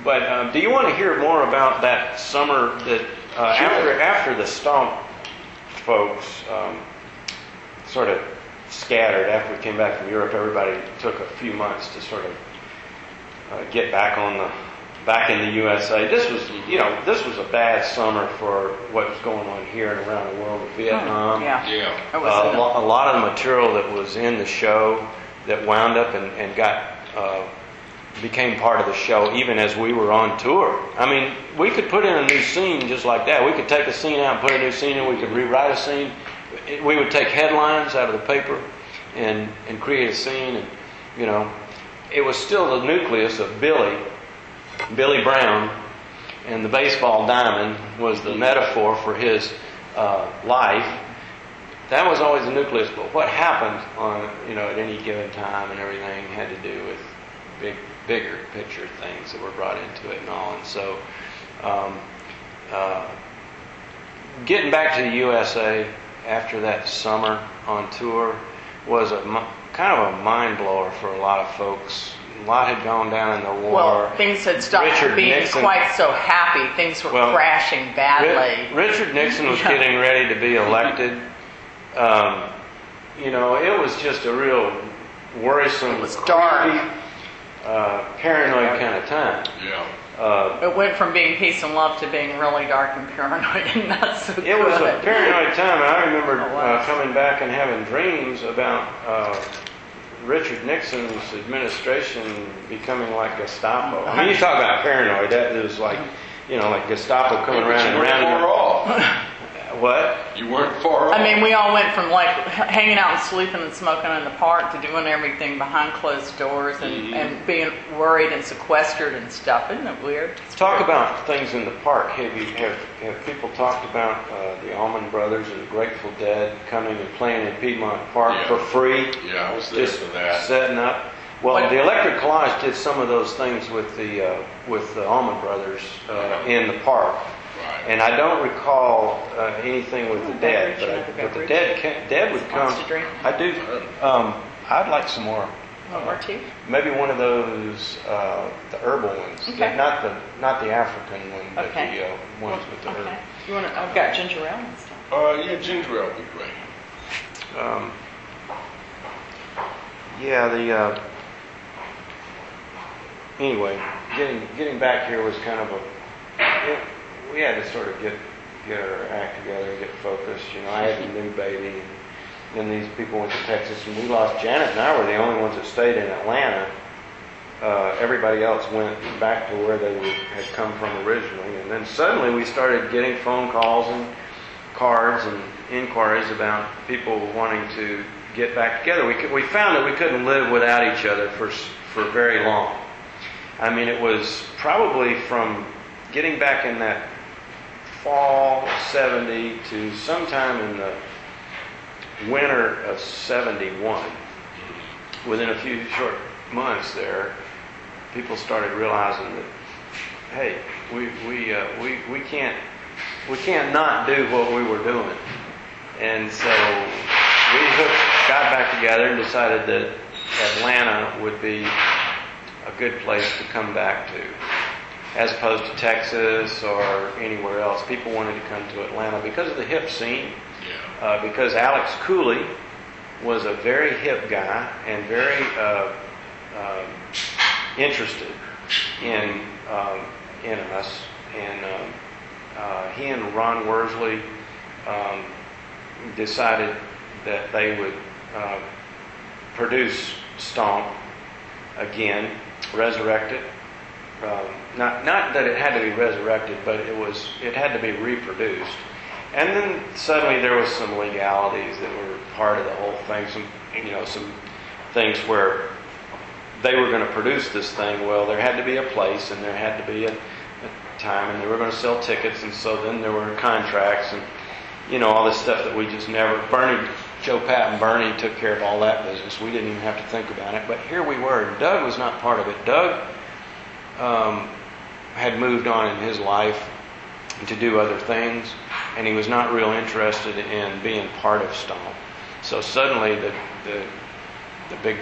But do you want to hear more about that summer that after the Stomp folks sort of scattered after we came back from Europe? Everybody took a few months to sort of get back in the USA. This was a bad summer for what was going on here and around the world with Vietnam. Yeah. A lot of the material that was in the show that wound up and became part of the show even as we were on tour. I mean, we could put in a new scene just like that. We could take a scene out and put a new scene in. We could rewrite a scene. We would take headlines out of the paper and create a scene. And, it was still the nucleus of Billy Brown, and the baseball diamond was the metaphor for his life. That was always the nucleus. But what happened at any given time and everything had to do with bigger picture things that were brought into it and all. And so getting back to the USA after that summer on tour was kind of a mind blower for a lot of folks. A lot had gone down in the war. Well, things had stopped being Nixon, quite so happy. Things were crashing badly. Richard Nixon was getting ready to be elected. It was just a real worrisome, it was dark, paranoid kind of time. Yeah. It went from being peace and love to being really dark and paranoid and not so good. It was a paranoid time. I remember coming back and having dreams about Richard Nixon's administration becoming like Gestapo. I mean, you talk about paranoid. That was like, like Gestapo coming around and around. What? You weren't far off. I mean, we all went from like hanging out and sleeping and smoking in the park to doing everything behind closed doors and being worried and sequestered and stuff. Isn't it weird? Talk about things in the park. Have people talked about the Allman Brothers and the Grateful Dead coming and playing in Piedmont Park for free? Yeah, I was there for that. Setting up. Well, the Electric Collage did some of those things with the Allman Brothers in the park. Right. And I don't recall anything with the Dead, but the Dead would come. I do. I'd like some more. Or two? Maybe one of those the herbal ones. Okay. Not the African one, but the ones with the herb. You want to? I've got ginger ale and stuff. Yeah, ginger ale would be great. Anyway, getting back here was kind of we had to sort of get our act together, get focused. I had a new baby, and then these people went to Texas, and we lost. Janet and I were the only ones that stayed in Atlanta. Everybody else went back to where they had come from originally, and then suddenly we started getting phone calls and cards and inquiries about people wanting to get back together. We found that we couldn't live without each other for very long. I mean, it was probably from getting back in that fall of 70 to sometime in the winter of 71. Within a few short months there, people started realizing that, hey, we can't not do what we were doing. And so we got back together and decided that Atlanta would be a good place to come back to, as opposed to Texas or anywhere else. People wanted to come to Atlanta because of the hip scene, because Alex Cooley was a very hip guy and very interested in us. And he and Ron Worsley decided that they would produce Stomp again, resurrect it. Not that it had to be resurrected, but it had to be reproduced. And then suddenly there was some legalities that were part of the whole thing. Some things where they were going to produce this thing. Well, there had to be a place, and there had to be a time, and they were going to sell tickets, and so then there were contracts, and all this stuff that we just never. Joe, Pat, and Bernie took care of all that business. We didn't even have to think about it. But here we were, and Doug was not part of it. Doug had moved on in his life to do other things, and he was not real interested in being part of Stomp. So suddenly the big